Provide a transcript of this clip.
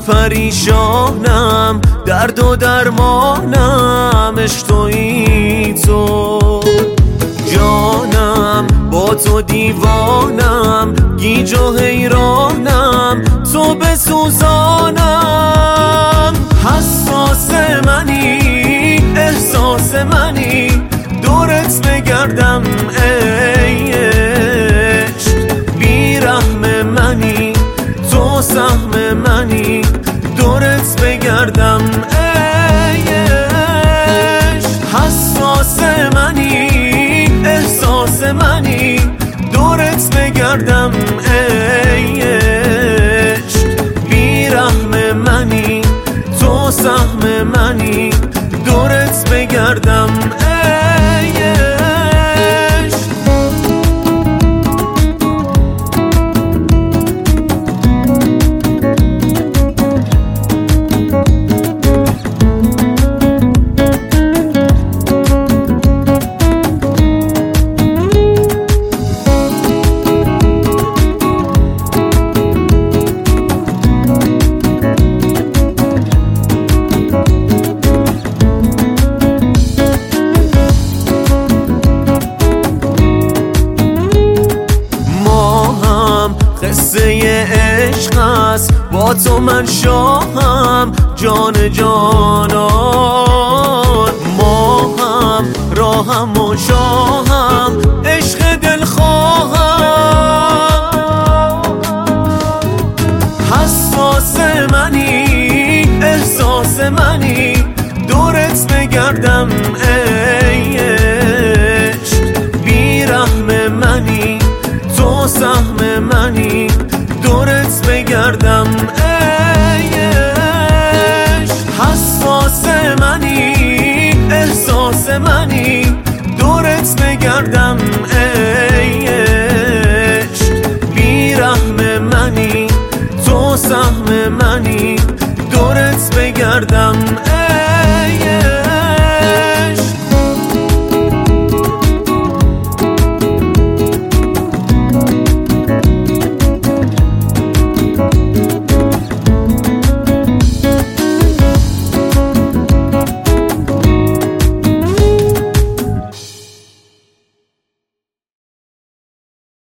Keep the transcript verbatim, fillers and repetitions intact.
پریشانم، درد و درمانم، عشق تویی تو جانم، با تو دیوانم، گیج و حیرانم، تو بسوزانم. حساس منی، احساس منی، دورت بگردم ای عشق. بیرحم منی، تو سهم منی، دورت بگردم ای عشق. حساس منی، احساس منی، دورت بگردم ای عشق. بیرحم منی، تو سهم منی، دورت بگردم ای عشق. قصه عشق است، با تو من شاهم، جان جانان. ما هم راهم و شاهم، عشق دلخواهم. حساس منی، احساس منی، دورت بگردم ای عشق. بیرحم منی، تو سهم منی، دورت بگردم ای عشق. حساس منی، احساس منی، دورت بگردم ای عشق. بیرحم منی، تو سهم منی، دورت بگردم ای